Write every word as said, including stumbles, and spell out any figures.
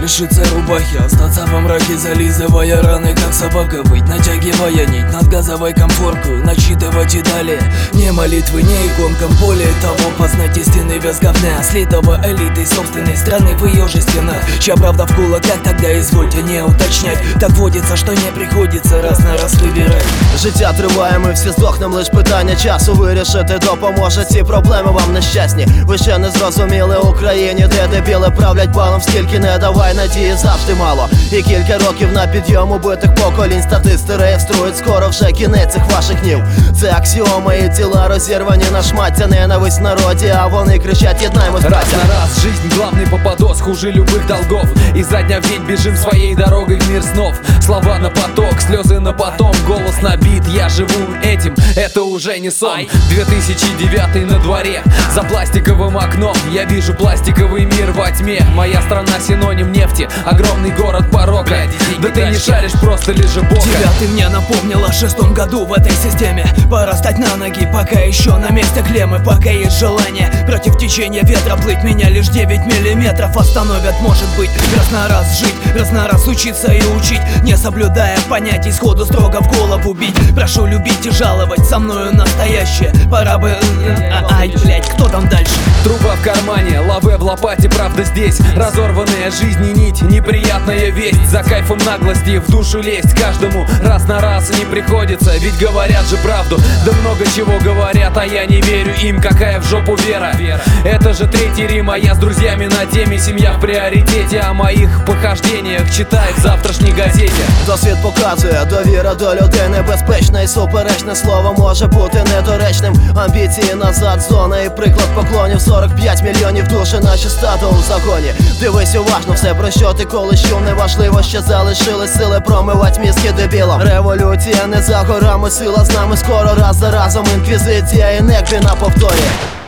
лишиться рубахи, остаться во мраке, зализывая раны, как собака быть, натягивая нить над газовой комфоркой, начитывать и далее. Не молитвы, не иконкам, более того, познать истинный вес говна, слитого элитой собственной страны в ее же стенах. Чья правда в кулаках, тогда извольте не уточнять. Так водится, что не приходится раз на раз вибирать. Життя триває, ми всі здохнем, лиш питання часу вирішити допоможе ці проблеми вам нещасні. Ви ще не зрозуміли Україні, де дебіли правлять балом, скільки не давай надії завжди мало. І кілька років на підйом убитих поколінь, статисти реєструють, скоро вже кінець цих ваших днів. Це аксіоми і тіла розірвані на шмаття, ненависть в народі, а вони кричать: єднаймось, браття. Раз на раз, жизнь главный попадос, хуже любых долгов. Изо дня в день бежим своей дорогой в мир снов. Слова на поток, слезы на потом, голос набит, я живу этим, это уже не сон. две тысячи девятый на дворе, за пластиковым окном я вижу пластиковый мир во тьме. Моя страна синоним нефти, огромный город порока. Да ты не шаришь, просто лежи боком. Девятый мне напомнил о шестом году в этой системе. Пора стать на ноги, пока еще на месте клеммы, пока есть желание против течения ветра плыть. Меня лишь девять миллиметров остановят, может быть. Раз на раз жить, раз на раз учиться и учить, не соблюдая понятий, сходу строго в голову бить. Прошу любить и жаловать, со мною настоящее. Пора бы... Ай, блять, кто там дальше? Труба в кармане, лаве в лопате, правда здесь. Разорванная жизнь и нить, неприятная весть. За кайфом наглости в душу лезть каждому раз на раз не приходится, ведь говорят же правду. Да много чего говорят, а я не верю им, какая в жопу вера. Это же Третий Рим, а я с друзьями на теме. Семья в приоритете, о моих похождениях читай в завтрашній газеті. Досвід показує, довіра до людей небезпечна, і суперечне слово може бути недоречним. Амбіції назад, зона і приклад поклонів. Сорок п'ять мільйонів душі, наші стадо у загоні. Дивись уважно, все про що ти коли чув, неважливо, ще залишились сили промивать мізки дебілам. Революція не за горами, сила з нами скоро, раз за разом інквізиція і некві на повторі.